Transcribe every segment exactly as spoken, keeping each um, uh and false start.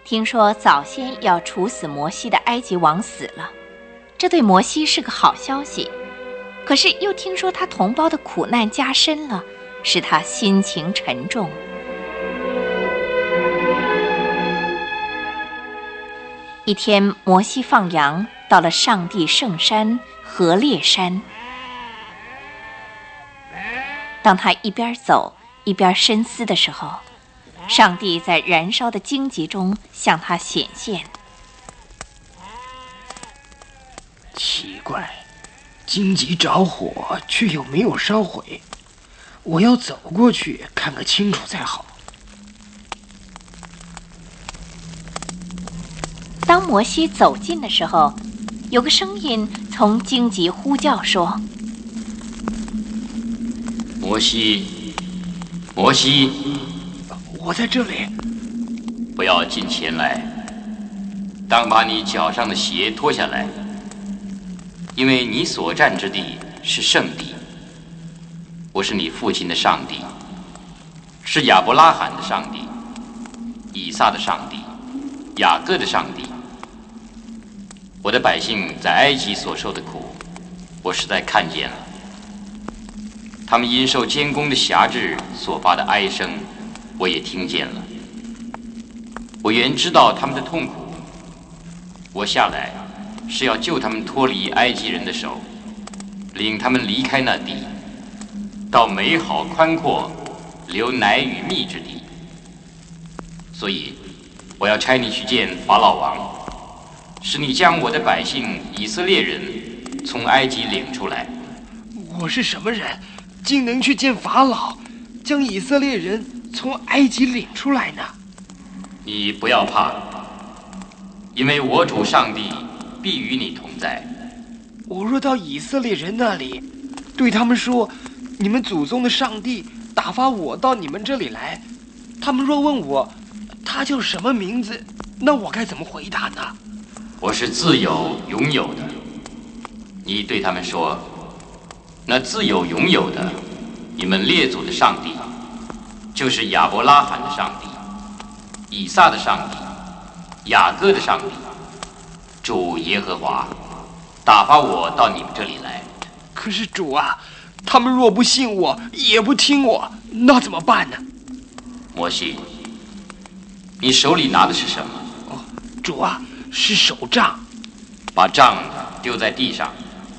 听说早先要处死摩西的埃及王死了，这对摩西是个好消息。可是又听说他同胞的苦难加深了，使他心情沉重。一天，摩西放羊，到了上帝圣山何烈山。当他一边走一边深思的时候，上帝在燃烧的荆棘中向他显现。 奇怪，荆棘着火却又没有烧毁，我要走过去看个清楚才好。 当摩西走近的时候，有个声音从荆棘呼叫说： 摩西，摩西， 我在这里。 不要近前来，当把你脚上的鞋脱下来，因为你所站之地是圣地。我是你父亲的上帝，是亚伯拉罕的上帝，以撒的上帝，雅各的上帝。我的百姓在埃及所受的苦，我实在看见了。他们因受监工的辖制所发的哀声，我也听见了。我原知道他们的痛苦，我下来是要救他们脱离埃及人的手，领他们离开那地，到美好宽阔、流奶与蜜之地。所以，我要差你去见法老王，使你将我的百姓以色列人从埃及领出来。 我是什么人，竟能去见法老，将以色列人从埃及领出来呢？ 你不要怕，因为我主上帝必与你同在。 我若到以色列人那里，对他们说，你们祖宗的上帝打发我到你们这里来，他们若问我他叫什么名字，那我该怎么回答呢？ 我是自有永有的。你对他们说，那自有永有的，你们列祖的上帝，就是亚伯拉罕的上帝，以撒的上帝，雅各的上帝，主耶和华打发我到你们这里来。 可是主啊，他们若不信我，也不听我，那怎么办呢？ 摩西，你手里拿的是什么？ 哦，主啊，是手杖。 把杖丢在地上。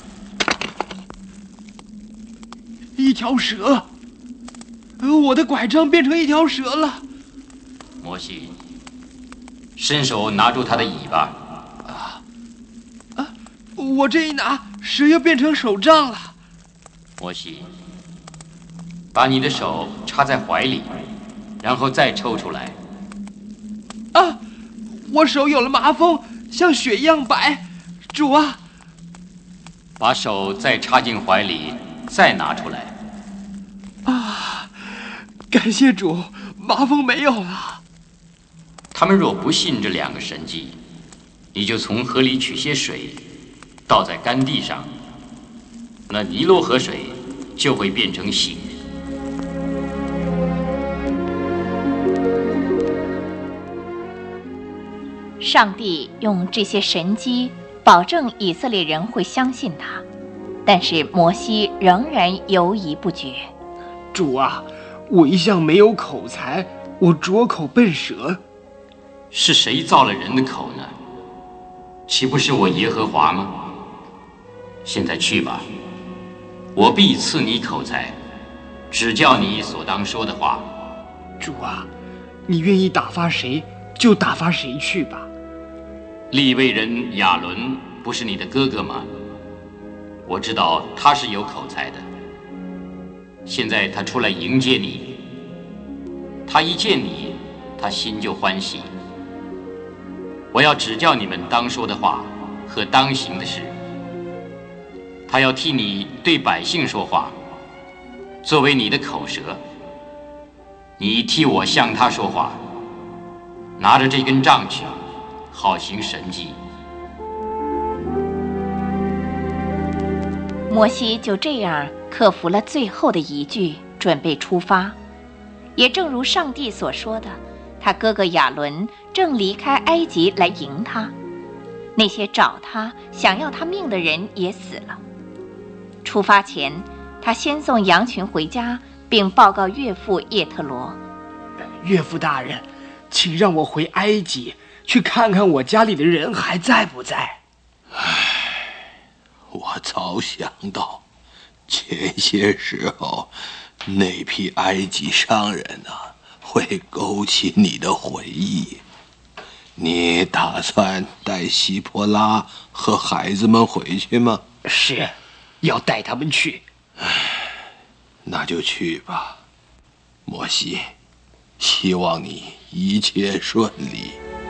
一条蛇，我的拐杖变成一条蛇了。 摩西，伸手拿住它的尾巴。 啊啊！我这一拿，蛇又变成手杖了。 摩西，把你的手插在怀里，然后再抽出来。 啊！我手有了麻风，像血一样白。主啊！ 把手再插进怀里，再拿出来。 啊！感谢主，麻风没有了。 他们若不信这两个神迹，你就从河里取些水，倒在干地上，那尼罗河水就会变成血。 上帝用这些神迹保证以色列人会相信他，但是摩西仍然犹疑不决。 主啊，我一向没有口才，我拙口笨舌。 是谁造了人的口呢？岂不是我耶和华吗？现在去吧，我必赐你口才，指教你所当说的话。 主啊，你愿意打发谁就打发谁去吧。 利未人亚伦不是你的哥哥吗？我知道他是有口才的。现在他出来迎接你，他一见你，他心就欢喜。我要指教你们当说的话和当行的事。他要替你对百姓说话，作为你的口舌。你替我向他说话，拿着这根杖去，好行神迹。 摩西就这样克服了最后的疑惧，准备出发。也正如上帝所说的， 他哥哥亚伦正离开埃及来迎他，那些找他想要他命的人也死了。出发前，他先送羊群回家，并报告岳父叶特罗： 岳父大人，请让我回埃及去看看我家里的人还在不在。 唉，我早想到前些时候那批埃及商人啊会勾起你的回忆。你打算带希波拉和孩子们回去吗？ 是，要带他们去。 唉，那就去吧，摩西，希望你一切顺利。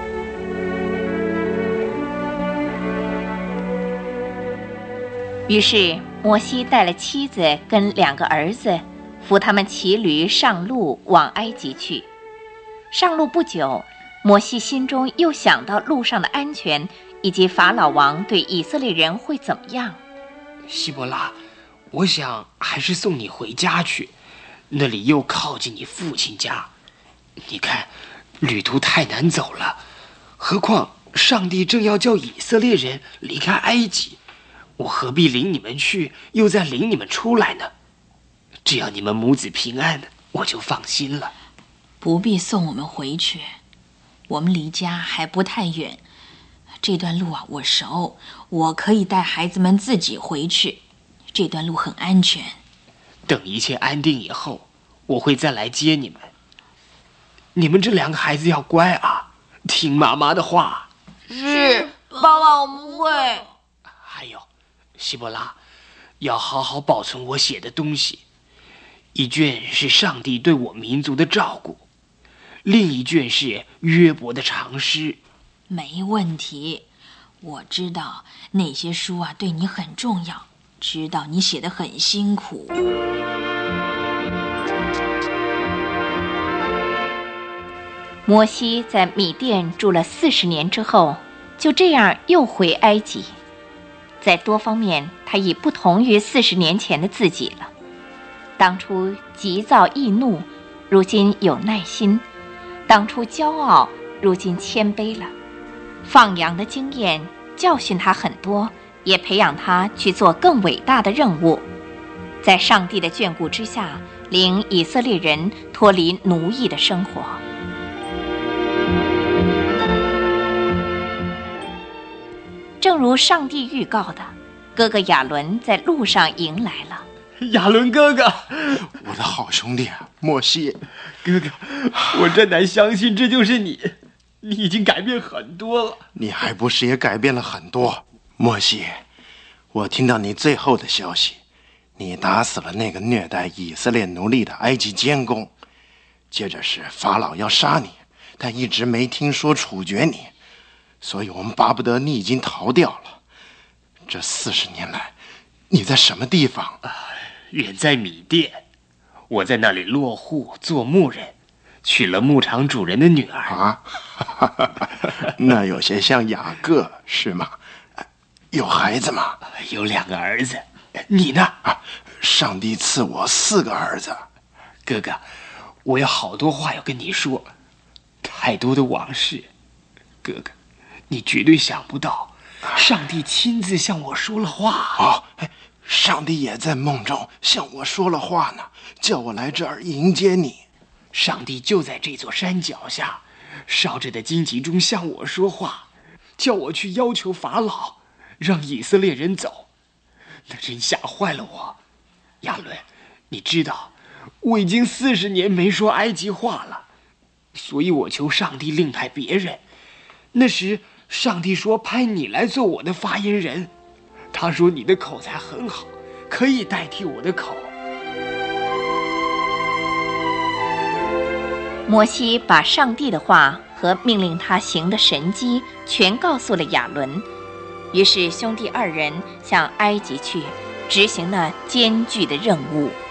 于是摩西带了妻子跟两个儿子，扶他们骑驴上路往埃及去。上路不久，摩西心中又想到路上的安全，以及法老王对以色列人会怎么样。 希伯拉，我想还是送你回家去，那里又靠近你父亲家。你看，旅途太难走了，何况上帝正要叫以色列人离开埃及，我何必领你们去，又再领你们出来呢？只要你们母子平安，我就放心了。 不必送我们回去，我们离家还不太远，这段路啊我熟，我可以带孩子们自己回去，这段路很安全。 等一切安定以后，我会再来接你们。你们这两个孩子要乖啊，听妈妈的话。 是，爸爸，我们会。 还有，希伯拉，要好好保存我写的东西。一卷是上帝对我民族的照顾，另一卷是约伯的长诗。 没问题，我知道那些书啊对你很重要，知道你写得很辛苦。 摩西在米甸住了四十年之后，就这样又回埃及。在多方面，他已不同于四十年前的自己了。当初急躁易怒，如今有耐心；当初骄傲，如今谦卑了。放羊的经验教训他很多，也培养他去做更伟大的任务。在上帝的眷顾之下，领以色列人脱离奴役的生活。正如上帝预告的，哥哥亚伦在路上迎来了。 亚伦哥哥， 我的好兄弟莫西， 哥哥，我真难相信这就是你，你已经改变很多了。 你还不是也改变了很多？莫西，我听到你最后的消息，你打死了那个虐待以色列奴隶的埃及监工，接着是法老要杀你，但一直没听说处决你，所以我们巴不得你已经逃掉了。这四十年来，你在什么地方？ 远在米甸，我在那里落户做牧人，娶了牧场主人的女儿。 啊，那有些像雅各是吗？有孩子吗？ 有两个儿子。你呢？ 啊，上帝赐我四个儿子。 哥哥，我有好多话要跟你说，太多的往事。哥哥，你绝对想不到，上帝亲自向我说了话。 哦，上帝也在梦中向我说了话呢，叫我来这儿迎接你。 上帝就在这座山脚下，烧着的荆棘中向我说话，叫我去要求法老，让以色列人走。那真吓坏了我。亚伦，你知道，我已经四十年没说埃及话了，所以我求上帝另派别人。那时上帝说派你来做我的发言人，他说你的口才很好，可以代替我的口。 摩西把上帝的话和命令他行的神迹全告诉了亚伦，于是兄弟二人向埃及去，执行了艰巨的任务。